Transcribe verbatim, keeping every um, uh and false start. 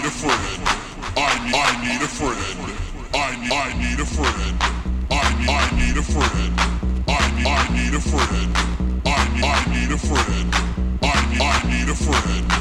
a friend. I I need a friend. I I need a friend. I I need a friend. I I need a friend. I I need a friend. I I need a friend.